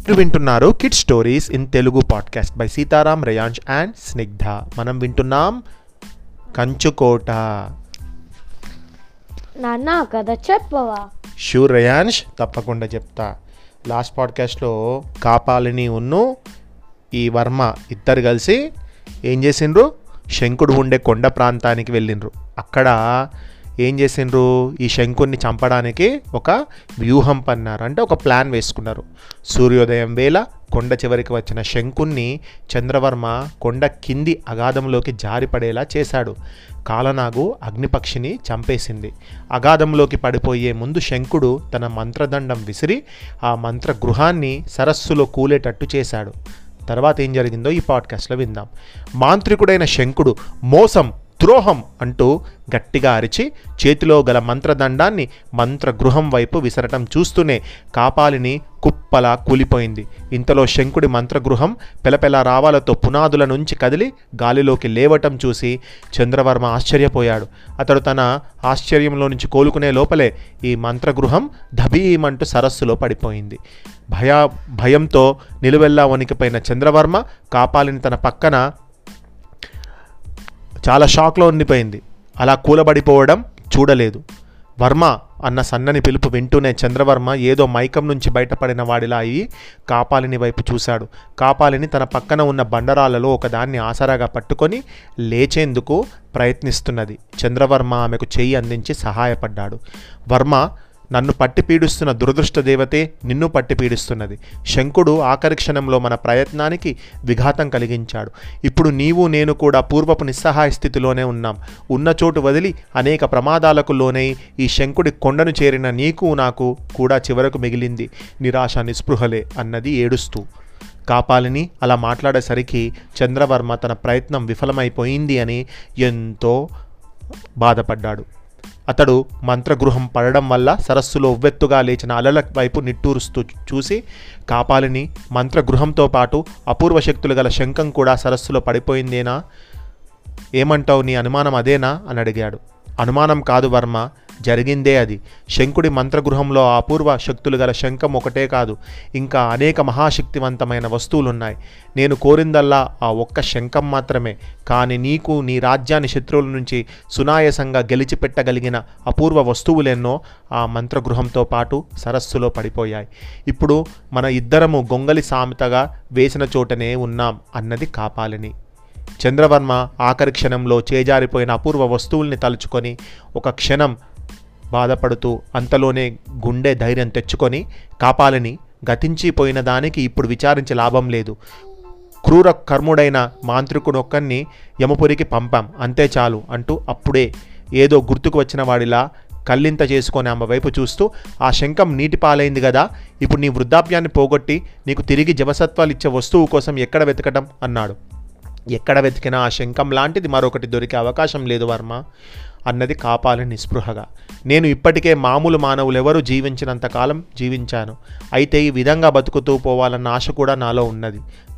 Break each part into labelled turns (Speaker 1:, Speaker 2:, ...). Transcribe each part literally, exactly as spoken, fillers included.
Speaker 1: మీరు వింటున్నారు kid stories in Telugu podcast by Sitaram, Reyansh and Snigdha. మనం వింటున్నాం కంచుకోట.
Speaker 2: నాన్న కథ చెప్పవా?
Speaker 1: షూర్ రేయాంష్, తప్పకుండా చెప్తా. లాస్ట్ పాడ్కాస్ట్లో కాపాలిని ఉన్ను ఈ వర్మ ఇద్దరు కలిసి ఏం చేసిండ్రు, శంకుడు ఉండే కొండ ప్రాంతానికి వెళ్ళిండ్రు. అక్కడ ఏం చేసిండ్రు, ఈ శంకుడిని చంపడానికి ఒక వ్యూహం పన్నారు, అంటే ఒక ప్లాన్ వేసుకున్నారు. సూర్యోదయం వేళ కొండ చివరికి వచ్చిన శంకుణ్ణి చంద్రవర్మ కొండ కింది అగాధంలోకి జారిపడేలా చేశాడు. కాలనాగు అగ్నిపక్షిని చంపేసింది. అగాధంలోకి పడిపోయే ముందు శంకుడు తన మంత్రదండం విసిరి ఆ మంత్ర గృహాన్ని సరస్సులో కూలేటట్టు చేశాడు. తర్వాత ఏం జరిగిందో ఈ పాడ్కాస్ట్లో విందాం. మాంత్రికుడైన శంకుడు మోసం, ద్రోహం అంటూ గట్టిగా అరిచి చేతిలో గల మంత్రదండాన్ని మంత్రగృహం వైపు విసరటం చూస్తూనే కాపాలిని కుప్పలా కూలిపోయింది. ఇంతలో శంకుడి మంత్రగృహం పెలపెల రావాలతో పునాదుల నుంచి కదిలి గాలిలోకి లేవటం చూసి చంద్రవర్మ ఆశ్చర్యపోయాడు. అతడు తన ఆశ్చర్యంలో నుంచి కోలుకునే లోపలే ఈ మంత్రగృహం ధబీమంటూ సరస్సులో పడిపోయింది. భయ భయంతో నిలువెల్లా వణికిపోయిన చంద్రవర్మ కాపాలిని తన పక్కన చాలా షాక్లో ఉండిపోయింది. అలా కూలబడిపోవడం చూడలేదు. వర్మ అన్న సన్నని పిలుపు వింటూనే చంద్రవర్మ ఏదో మైకం నుంచి బయటపడిన వాడిలా అయి కాపాలిని వైపు చూశాడు. కాపాలిని తన పక్కన ఉన్న బండరాలలో ఒకదాన్ని ఆసరాగా పట్టుకొని లేచేందుకు ప్రయత్నిస్తున్నది. చంద్రవర్మ ఆమెకు చెయ్యి అందించి సహాయపడ్డాడు. వర్మ, నన్ను పట్టి పీడిస్తున్న దురదృష్ట దేవతే నిన్ను పట్టి పీడిస్తున్నది. శంకుడు ఆఖరి క్షణంలో మన ప్రయత్నానికి విఘాతం కలిగించాడు. ఇప్పుడు నీవు నేను కూడా పూర్వపు నిస్సహాయ స్థితిలోనే ఉన్నాం. ఉన్న చోటు వదిలి అనేక ప్రమాదాలకు లోనై ఈ శంకుడి కొండను చేరిన నీకు నాకు కూడా చివరకు మిగిలింది నిరాశ, నిస్పృహలే అన్నది ఏడుస్తూ. కాపాలిని అలా మాట్లాడేసరికి చంద్రవర్మ తన ప్రయత్నం విఫలమైపోయింది అని ఎంతో బాధపడ్డాడు. అతడు మంత్రగృహం పడడం వల్ల సరస్సులో ఉవ్వెత్తుగా లేచిన అలల వైపు నిట్టూరుస్తూ చూసి కాపాలిని మంత్రగృహంతో పాటు అపూర్వ శక్తులు గల శంఖం కూడా సరస్సులో పడిపోయిందేనా, ఏమంటావు, నీ అనుమానం అదేనా అని అడిగాడు. అనుమానం కాదు వర్మ, జరిగిందే అది. శంకుడి మంత్రగృహంలో ఆ అపూర్వ శక్తులు గల శంఖం ఒకటే కాదు, ఇంకా అనేక మహాశక్తివంతమైన వస్తువులున్నాయి. నేను కోరిందల్లా ఆ ఒక్క శంఖం మాత్రమే. కానీ నీకు నీ రాజ్యాన్ని శత్రువుల నుంచి సునాయాసంగా గెలిచిపెట్టగలిగిన అపూర్వ వస్తువులెన్నో ఆ మంత్రగృహంతో పాటు సరస్సులో పడిపోయాయి. ఇప్పుడు మన ఇద్దరము గొంగలి సామెతగా వేసిన చోటనే ఉన్నాం అన్నది కాపాలిని. చంద్రవర్మ ఆఖరి క్షణంలో చేజారిపోయిన అపూర్వ వస్తువుల్ని తలుచుకొని ఒక క్షణం బాధపడుతూ అంతలోనే గుండె ధైర్యం తెచ్చుకొని కాపాలిని, గతించిపోయిన దానికి ఇప్పుడు విచారించి లాభం లేదు. క్రూర కర్ముడైన మాంత్రికుడొక్కన్ని యమపురికి పంపాం, అంతే చాలు అంటూ అప్పుడే ఏదో గుర్తుకు వచ్చిన వాడిలా కళ్ళింత చేసుకొని ఆమె వైపు చూస్తూ, ఆ శంఖం నీటి పాలైంది కదా, ఇప్పుడు నీ వృద్ధాప్యాన్ని పోగొట్టి నీకు తిరిగి జవసత్వాలు ఇచ్చే వస్తువు కోసం ఎక్కడ వెతకటం అన్నాడు. ఎక్కడ వెతికినా ఆ శంఖం లాంటిది మరొకటి దొరికే అవకాశం లేదు వర్మ అన్నది కాపాలిని నిస్పృహగా. నేను ఇప్పటికే మామూలు మానవులెవరూ జీవించినంతకాలం జీవించాను. అయితే ఈ విధంగా బతుకుతూ పోవాలన్న ఆశ కూడా నాలో ఉన్నది.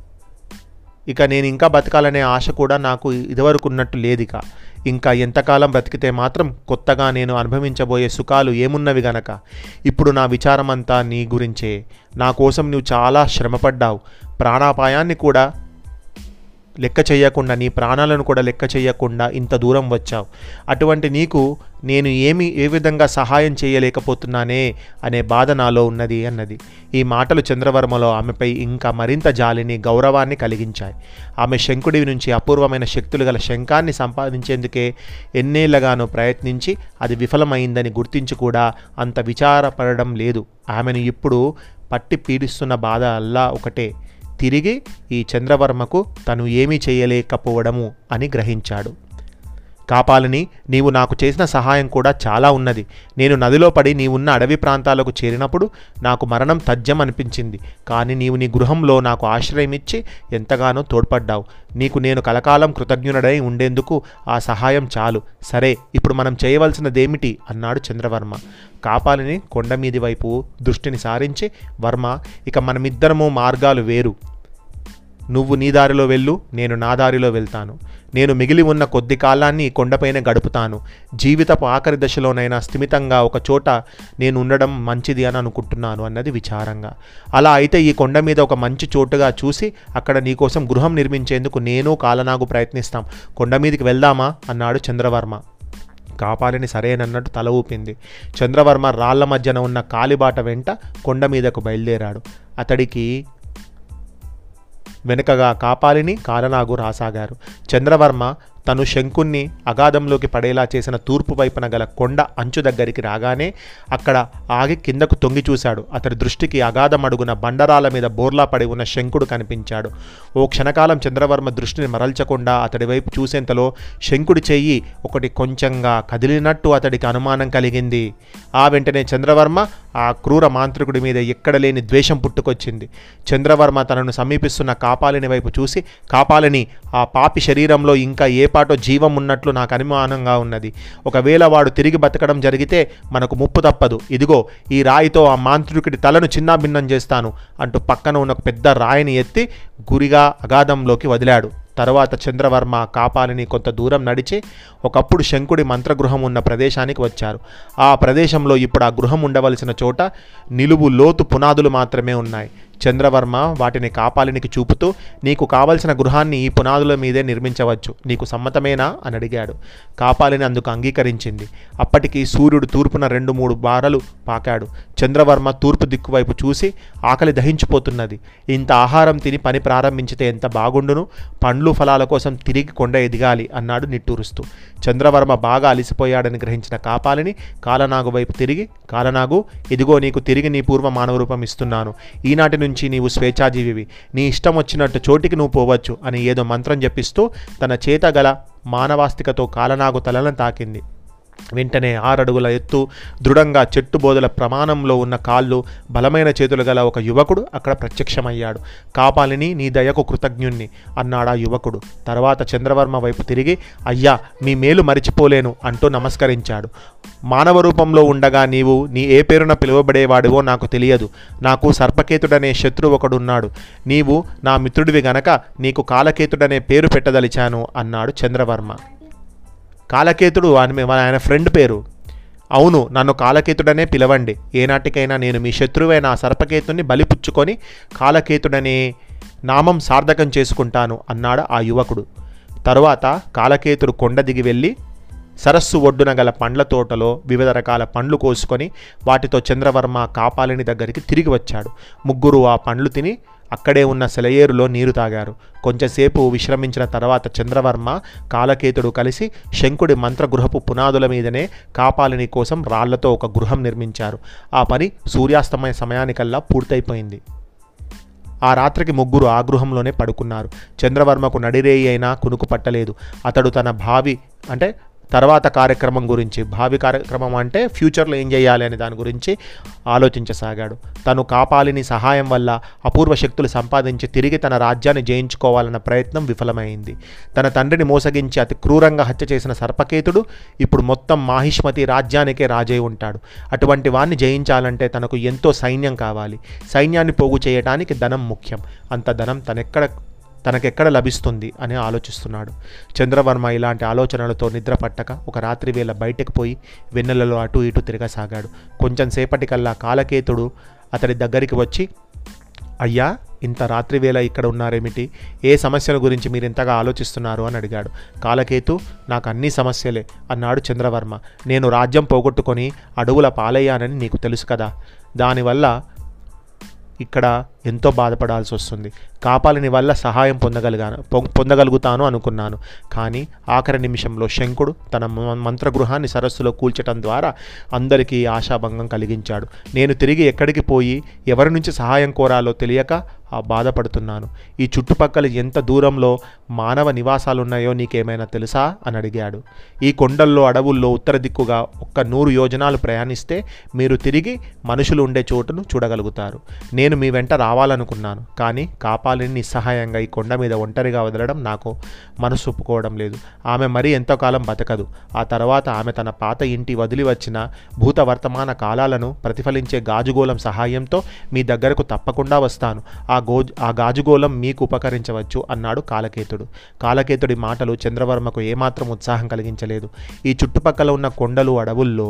Speaker 1: ఇక నేను ఇంకా బతకాలనే ఆశ కూడా నాకు ఇదివరకు ఉన్నట్టు లేదిక. ఇంకా ఎంతకాలం బ్రతికితే మాత్రం కొత్తగా నేను అనుభవించబోయే సుఖాలు ఏమున్నవి గనక. ఇప్పుడు నా విచారమంతా నీ గురించే. నా కోసం నువ్వు చాలా శ్రమపడ్డావు. ప్రాణాపాయాన్ని కూడా లెక్క చేయకుండా, నీ ప్రాణాలను కూడా లెక్క చేయకుండా ఇంత దూరం వచ్చావు. అటువంటి నీకు నేను ఏమి ఏ విధంగా సహాయం చేయలేకపోతున్నానే అనే బాధ నాలో ఉన్నది అన్నది. ఈ మాటలు చంద్రవర్మలో ఆమెపై ఇంకా మరింత జాలిని, గౌరవాన్ని కలిగించాయి. ఆమె శంకుడి నుంచి అపూర్వమైన శక్తులు గల శంఖాన్ని సంపాదించేందుకే ఎన్నేళ్లగానో ప్రయత్నించి అది విఫలమైందని గుర్తించి కూడా అంత విచారపడడం లేదు. ఆమెను ఇప్పుడు పట్టి పీడిస్తున్న బాధ అల్లా ఒకటే, తిరిగి ఈ చంద్రవర్మకు తను ఏమీ చేయలేకపోవడము అని గ్రహించాడు. కాపాలిని, నీవు నాకు చేసిన సహాయం కూడా చాలా ఉన్నది. నేను నదిలో పడి నీవున్న అడవి ప్రాంతాలకు చేరినప్పుడు నాకు మరణం తథ్యం అనిపించింది. కానీ నీవు నీ గృహంలో నాకు ఆశ్రయం ఇచ్చి ఎంతగానో తోడ్పడ్డావు. నీకు నేను కలకాలం కృతజ్ఞుడై ఉండేందుకు ఆ సహాయం చాలు. సరే, ఇప్పుడు మనం చేయవలసినదేమిటి అన్నాడు చంద్రవర్మ. కాపాలిని కొండ మీది వైపు దృష్టిని సారించి, వర్మ, ఇక మనమిద్దరము మార్గాలు వేరు. నువ్వు నీ దారిలో వెళ్ళు, నేను నా దారిలో వెళ్తాను. నేను మిగిలి ఉన్న కొద్ది కాలాన్ని ఈ కొండపైన గడుపుతాను. జీవితపు ఆఖరి దశలోనైనా స్థిమితంగా ఒక చోట నేను ఉండడం మంచిది అని అనుకుంటున్నాను అన్నది విచారంగా. అలా అయితే ఈ కొండ మీద ఒక మంచి చోటుగా చూసి అక్కడ నీకోసం గృహం నిర్మించేందుకు నేను కాలనాగు ప్రయత్నిస్తాం. కొండ మీదకి వెళ్దామా అన్నాడు చంద్రవర్మ. కాపాలిని సరేనన్నట్టు తల ఊపింది. చంద్రవర్మ రాళ్ల మధ్యన ఉన్న కాలిబాట వెంట కొండ మీదకు బయలుదేరాడు. అతడికి వెనుకగా కాపాలిని కాలనాగు రాసాగారు. చంద్రవర్మ తను శంకుణ్ణి అగాధంలోకి పడేలా చేసిన తూర్పు వైపున గల కొండ అంచు దగ్గరికి రాగానే అక్కడ ఆగి కిందకు తొంగి చూశాడు. అతడి దృష్టికి అగాధం అడుగున బండరాల మీద బోర్లా పడి ఉన్న శంకుడు కనిపించాడు. ఓ క్షణకాలం చంద్రవర్మ దృష్టిని మరల్చకుండా అతడి వైపు చూసేంతలో శంకుడి చెయ్యి ఒకటి కొంచెంగా కదిలినట్టు అతడికి అనుమానం కలిగింది. ఆ వెంటనే చంద్రవర్మ ఆ క్రూర మాంత్రికుడి మీద ఎక్కడ లేని ద్వేషం పుట్టుకొచ్చింది. చంద్రవర్మ తనను సమీపిస్తున్న కాపాలిని వైపు చూసి, కాపాలిని, ఆ పాపి శరీరంలో ఇంకా ఏ పాటో జీవం ఉన్నట్లు నాకు అనుమానంగా ఉన్నది. ఒకవేళ వాడు తిరిగి బతకడం జరిగితే మనకు ముప్పు తప్పదు. ఇదిగో ఈ రాయితో ఆ మాంత్రికుడి తలను చిన్నాభిన్నం చేస్తాను అంటూ పక్కన ఉన్న ఒక పెద్ద రాయిని ఎత్తి గురిగా అగాధంలోకి వదిలాడు. తరువాత చంద్రవర్మ కాపాలిని కొంత దూరం నడిచి ఒకప్పుడు శంకుడి మంత్రగృహం ఉన్న ప్రదేశానికి వచ్చారు. ఆ ప్రదేశంలో ఇప్పుడు ఆ గృహం ఉండవలసిన చోట నిలువు లోతు పునాదులు మాత్రమే ఉన్నాయి. చంద్రవర్మ వాటిని కాపాలినికి చూపుతూ, నీకు కావలసిన గృహాన్ని ఈ పునాదుల మీదే నిర్మించవచ్చు, నీకు సమ్మతమేనా అని అడిగాడు. కాపాలిని అందుకు అంగీకరించింది. అప్పటికి సూర్యుడు తూర్పున రెండు మూడు బారలు పాకాడు. చంద్రవర్మ తూర్పు దిక్కువైపు చూసి, ఆకలి దహించిపోతున్నది, ఇంత ఆహారం తిని పని ప్రారంభించితే ఎంత బాగుండును, పండ్లు ఫలాల కోసం తిరిగి కొండ ఎదిగాలి అన్నాడు నిట్టూరుస్తూ. చంద్రవర్మ బాగా అలిసిపోయాడని గ్రహించిన కాపాలిని కాలనాగు వైపు తిరిగి, కాలనాగు, ఇదిగో నీకు తిరిగి నీ పూర్వ మానవ రూపం ఇస్తున్నాను. ఈనాటి నుంచి నీవు స్వేచ్ఛాజీవివి, నీ ఇష్టం వచ్చినట్టు చోటికి నువ్వు పోవచ్చు అని ఏదో మంత్రం జపిస్తూ తన చేత గల మానవాస్తికతో కాలనాగు తలను తాకింది. వెంటనే ఆరడుగుల ఎత్తు, దృఢంగా చెట్టు బోదల ప్రమాణంలో ఉన్న కాళ్ళు, బలమైన చేతులు గల ఒక యువకుడు అక్కడ ప్రత్యక్షమయ్యాడు. కాపాలిని, నీ దయకు కృతజ్ఞుణ్ణి అన్నాడా యువకుడు. తర్వాత చంద్రవర్మ వైపు తిరిగి, అయ్యా, మీ మేలు మరిచిపోలేను అంటూ నమస్కరించాడు. మానవ రూపంలో ఉండగా నీవు నీ ఏ పేరున పిలువబడేవాడివో నాకు తెలియదు. నాకు సర్పకేతుడనే శత్రువు ఒకడున్నాడు. నీవు నా మిత్రుడివి గనక నీకు కాలకేతుడనే పేరు పెట్టదలిచాను అన్నాడు చంద్రవర్మ. కాలకేతుడు అని ఆయన ఫ్రెండ్ పేరు. అవును, నన్ను కాలకేతుడనే పిలవండి. ఏనాటికైనా నేను మీ శత్రువైన ఆ సర్పకేతుని బలిపుచ్చుకొని కాలకేతుడనే నామం సార్థకం చేసుకుంటాను అన్నాడు ఆ యువకుడు. తరువాత కాలకేతుడు కొండ దిగి వెళ్ళి సరస్సు ఒడ్డున గల పండ్ల తోటలో వివిధ రకాల పండ్లు కోసుకొని వాటితో చంద్రవర్మ కాపాలిని దగ్గరికి తిరిగి వచ్చాడు. ముగ్గురు ఆ పండ్లు తిని అక్కడే ఉన్న సెలయేరులో నీరు తాగారు. కొంచెంసేపు విశ్రమించిన తర్వాత చంద్రవర్మ, కాలకేతుడు కలిసి శంకుడి మంత్రగృహపు పునాదుల మీదనే కాపాలిని కోసం రాళ్లతో ఒక గృహం నిర్మించారు. ఆ పని సూర్యాస్తమయ సమయానికల్లా పూర్తయిపోయింది. ఆ రాత్రికి ముగ్గురు ఆ గృహంలోనే పడుకున్నారు. చంద్రవర్మకు నడిరేయి అయినా కునుకు పట్టలేదు. అతడు తన భావి అంటే తర్వాత కార్యక్రమం గురించి, భావి కార్యక్రమం అంటే ఫ్యూచర్లో ఏం చేయాలి అనే దాని గురించి ఆలోచించసాగాడు. తను కాపాలిని సహాయం వల్ల అపూర్వ శక్తులు సంపాదించి తిరిగి తన రాజ్యాన్ని జయించుకోవాలన్న ప్రయత్నం విఫలమైంది. తన తండ్రిని మోసగించి అతి క్రూరంగా హత్య చేసిన సర్పకేతుడు ఇప్పుడు మొత్తం మాహిష్మతి రాజ్యానికే రాజై ఉంటాడు. అటువంటి వాణ్ణి జయించాలంటే తనకు ఎంతో సైన్యం కావాలి. సైన్యాన్ని పోగు చేయడానికి ధనం ముఖ్యం. అంత ధనం తనెక్కడ తనకెక్కడ లభిస్తుంది అని ఆలోచిస్తున్నాడు. చంద్రవర్మ ఇలాంటి ఆలోచనలతో నిద్ర పట్టక ఒక రాత్రి వేళ బయటకు పోయి వెన్నెలలో అటు ఇటు తిరగసాగాడు. కొంచెం సేపటికల్లా కాలకేతుడు అతడి దగ్గరికి వచ్చి, అయ్యా, ఇంత రాత్రి వేళ ఇక్కడ ఉన్నారేమిటి? ఏ సమస్యల గురించి మీరు ఇంతగా ఆలోచిస్తున్నారు అని అడిగాడు. కాలకేతు, నాకు అన్ని సమస్యలే అన్నాడు చంద్రవర్మ. నేను రాజ్యం పోగొట్టుకొని అడవుల పాలయ్యానని నీకు తెలుసు కదా. దానివల్ల ఇక్కడ ఎంతో బాధపడాల్సి వస్తుంది. కాపాలిని వల్ల సహాయం పొందగలిగాను పొందగలుగుతాను అనుకున్నాను. కానీ ఆఖరి నిమిషంలో శంకుడు తన మంత్రగృహాన్ని సరస్సులో కూల్చటం ద్వారా అందరికీ ఆశాభంగం కలిగించాడు. నేను తిరిగి ఎక్కడికి పోయి ఎవరి నుంచి సహాయం కోరాలో తెలియక ఆ బాధపడుతున్నాను. ఈ చుట్టుపక్కల ఎంత దూరంలో మానవ నివాసాలున్నాయో నీకేమైనా తెలుసా అని అడిగాడు. ఈ కొండల్లో అడవుల్లో ఉత్తర దిక్కుగా ఒక్క నూరు యోజనాలు ప్రయాణిస్తే మీరు తిరిగి మనుషులు ఉండే చోటును చూడగలుగుతారు. నేను మీ వెంట రావాలనుకున్నాను, కానీ కాపాలిని నిస్సహాయంగా ఈ కొండ మీద ఒంటరిగా వదలడం నాకు మనసు ఒప్పుకోవడం లేదు. ఆమె మరీ ఎంతో కాలం బతకదు. ఆ తర్వాత ఆమె తన పాత ఇంటి వదిలి వచ్చిన భూత వర్తమాన కాలాలను ప్రతిఫలించే గాజుగోళం సహాయంతో మీ దగ్గరకు తప్పకుండా వస్తాను. ఆ గో ఆ గాజుగోళం మీకు ఉపకరించవచ్చు అన్నాడు కాలకేతుడు. కాలకేతుడి మాటలు చంద్రవర్మకు ఏమాత్రం ఉత్సాహం కలిగించలేదు. ఈ చుట్టుపక్కల ఉన్న కొండలు అడవుల్లో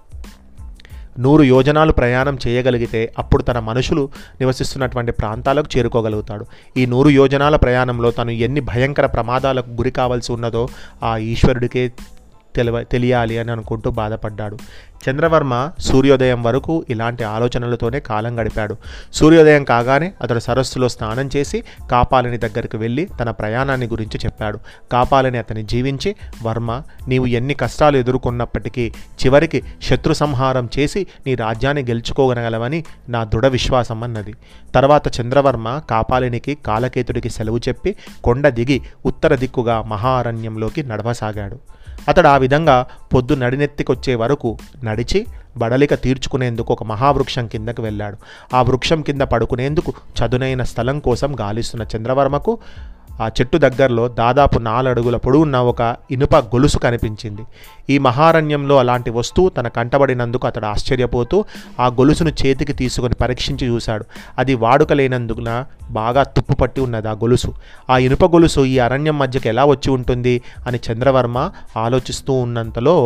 Speaker 1: నూరు యోజనాలు ప్రయాణం చేయగలిగితే అప్పుడు తన మనుషులు నివసిస్తున్నటువంటి ప్రాంతాలకు చేరుకోగలుగుతాడు. ఈ నూరు యోజనాల ప్రయాణంలో తను ఎన్ని భయంకర ప్రమాదాలకు గురి కావాల్సి ఉన్నదో ఆ ఈశ్వరుడికే తెలివ తెలియాలి అని అనుకుంటూ బాధపడ్డాడు. చంద్రవర్మ సూర్యోదయం వరకు ఇలాంటి ఆలోచనలతోనే కాలం గడిపాడు. సూర్యోదయం కాగానే అతడు సరస్సులో స్నానం చేసి కాపాలిని దగ్గరికి వెళ్ళి తన ప్రయాణాన్ని గురించి చెప్పాడు. కాపాలిని అతని జీవించి, వర్మ, నీవు ఎన్ని కష్టాలు ఎదుర్కొన్నప్పటికీ చివరికి శత్రు సంహారం చేసి నీ రాజ్యాన్ని గెలుచుకోగలవని నా దృఢ విశ్వాసం అన్నది. తర్వాత చంద్రవర్మ కాపాలినికి కాలకేతుడికి సెలవు చెప్పి కొండ దిగి ఉత్తర దిక్కుగా మహారణ్యంలోకి నడవసాగాడు. అతడు ఆ విధంగా పొద్దు నడినెత్తికొచ్చే వరకు నడిచి బడలిక తీర్చుకునేందుకు ఒక మహావృక్షం కిందకు వెళ్ళాడు. ఆ వృక్షం కింద పడుకునేందుకు చదునైన స్థలం కోసం గాలిస్తున్న చంద్రవర్మకు ఆ చెట్టు దగ్గరలో దాదాపు నాలుగడుగుల పొడవున్న ఒక ఇనుప గొలుసు కనిపించింది. ఈ మహారణ్యంలో అలాంటి వస్తువు తన కంటబడినందుకు అతడు ఆశ్చర్యపోతూ ఆ గొలుసును చేతికి తీసుకొని పరీక్షించి చూశాడు. అది వాడుక లేనందున బాగా తుప్పుపట్టి ఉన్నది ఆ గొలుసు. ఆ ఇనుప గొలుసు ఈ అరణ్యం మధ్యకి ఎలా వచ్చి ఉంటుంది అని చంద్రవర్మ ఆలోచిస్తూ ఉన్నంతలో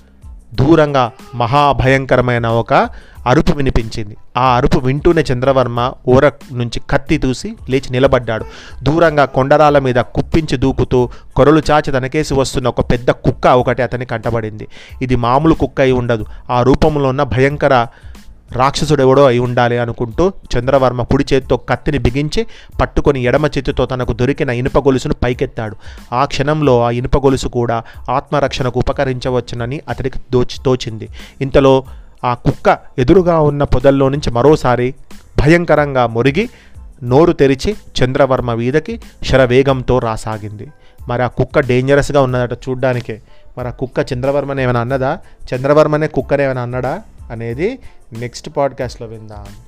Speaker 1: దూరంగా మహాభయంకరమైన ఒక అరుపు వినిపించింది. ఆ అరుపు వింటూనే చంద్రవర్మ ఊర నుంచి కత్తి దూసి లేచి నిలబడ్డాడు. దూరంగా కొండరాల మీద కుప్పించి దూకుతూ కొరలు చాచి తనకేసి వస్తున్న ఒక పెద్ద కుక్క ఒకటి అతని కంటబడింది. ఇది మామూలు కుక్క అయి ఉండదు, ఆ రూపంలో ఉన్న భయంకర రాక్షసుడెవడో అయి ఉండాలి అనుకుంటూ చంద్రవర్మ కుడి చేతితో కత్తిని బిగించి పట్టుకొని ఎడమ చేతితో తనకు దొరికిన ఇనుప గొలుసును పైకెత్తాడు. ఆ క్షణంలో ఆ ఇనుప గొలుసు కూడా ఆత్మరక్షణకు ఉపకరించవచ్చునని అతడికి దోచి తోచింది. ఇంతలో ఆ కుక్క ఎదురుగా ఉన్న పొదల్లో నుంచి మరోసారి భయంకరంగా మొరిగి నోరు తెరిచి చంద్రవర్మ వీధకి శరవేగంతో రాసాగింది. మరి ఆ కుక్క డేంజరస్గా ఉన్నదట చూడ్డానికే. మరి ఆ కుక్క చంద్రవర్మని ఏమైనా అన్నదా, చంద్రవర్మనే కుక్కనే ఏమైనా అన్నాడా అనేది నెక్స్ట్ పాడ్కాస్ట్లో విందాం.